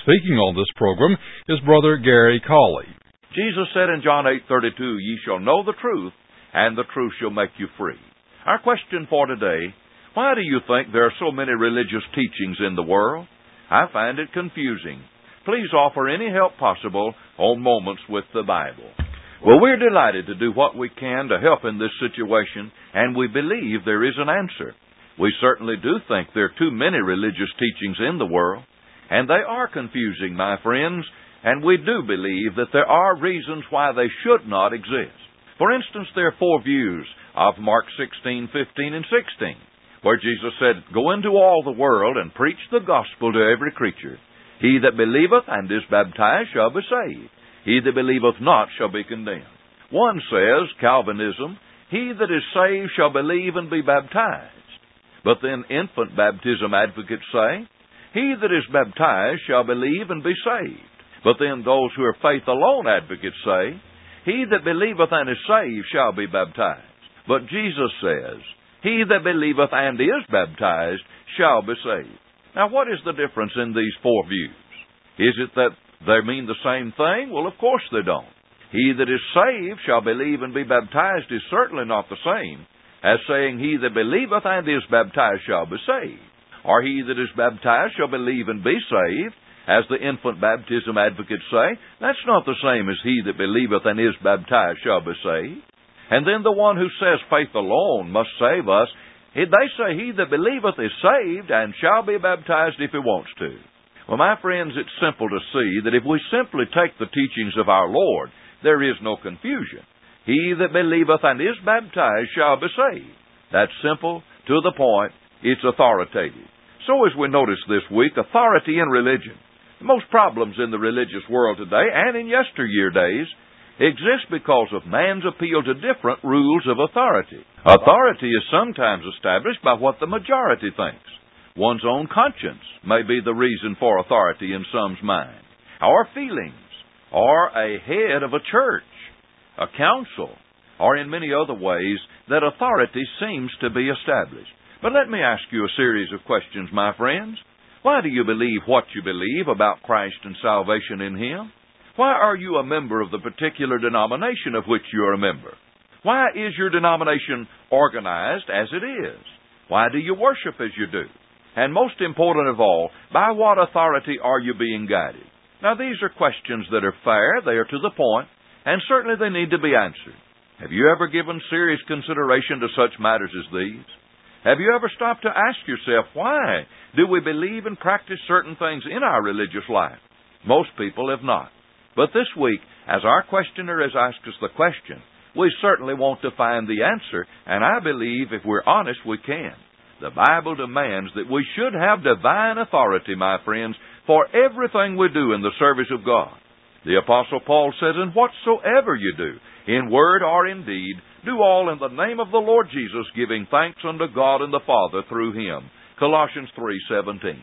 Speaking on this program is Brother Gary Cawley. Jesus said in John 8:32, "Ye shall know the truth, and the truth shall make you free." Our question for today: why do you think there are so many religious teachings in the world? I find it confusing. Please offer any help possible on Moments with the Bible. Well, we're delighted to do what we can to help in this situation, and we believe there is an answer. We certainly do think there are too many religious teachings in the world, and they are confusing, my friends, and we do believe that there are reasons why they should not exist. For instance, there are 4 views of Mark 16, 15, and 16, where Jesus said, "Go into all the world and preach the gospel to every creature. He that believeth and is baptized shall be saved. He that believeth not shall be condemned." One says, Calvinism, "He that is saved shall believe and be baptized." But then infant baptism advocates say, "He that is baptized shall believe and be saved." But then those who are faith alone advocates say, "He that believeth and is saved shall be baptized." But Jesus says, "He that believeth and is baptized shall be saved." Now, what is the difference in these 4 views? Is it that they mean the same thing? Well, of course they don't. He that is saved shall believe and be baptized is certainly not the same as saying, "He that believeth and is baptized shall be saved." Or he that is baptized shall believe and be saved, as the infant baptism advocates say. That's not the same as "He that believeth and is baptized shall be saved." And then the one who says faith alone must save us, they say he that believeth is saved and shall be baptized if he wants to. Well, my friends, it's simple to see that if we simply take the teachings of our Lord, there is no confusion. He that believeth and is baptized shall be saved. That's simple, to the point, it's authoritative. So as we notice this week, authority in religion. Most problems in the religious world today, and in yesteryear days, exist because of man's appeal to different rules of authority. Authority is sometimes established by what the majority thinks. One's own conscience may be the reason for authority in some's mind, or feelings, or a head of a church, a council, or in many other ways that authority seems to be established. But let me ask you a series of questions, my friends. Why do you believe what you believe about Christ and salvation in Him? Why are you a member of the particular denomination of which you are a member? Why is your denomination organized as it is? Why do you worship as you do? And most important of all, by what authority are you being guided? Now, these are questions that are fair, they are to the point, and certainly they need to be answered. Have you ever given serious consideration to such matters as these? Have you ever stopped to ask yourself, why do we believe and practice certain things in our religious life? Most people have not. But this week, as our questioner has asked us the question, we certainly want to find the answer, and I believe if we're honest, we can. The Bible demands that we should have divine authority, my friends, for everything we do in the service of God. The Apostle Paul says, "And whatsoever you do, in word or in deed, do all in the name of the Lord Jesus, giving thanks unto God and the Father through Him." Colossians 3:17.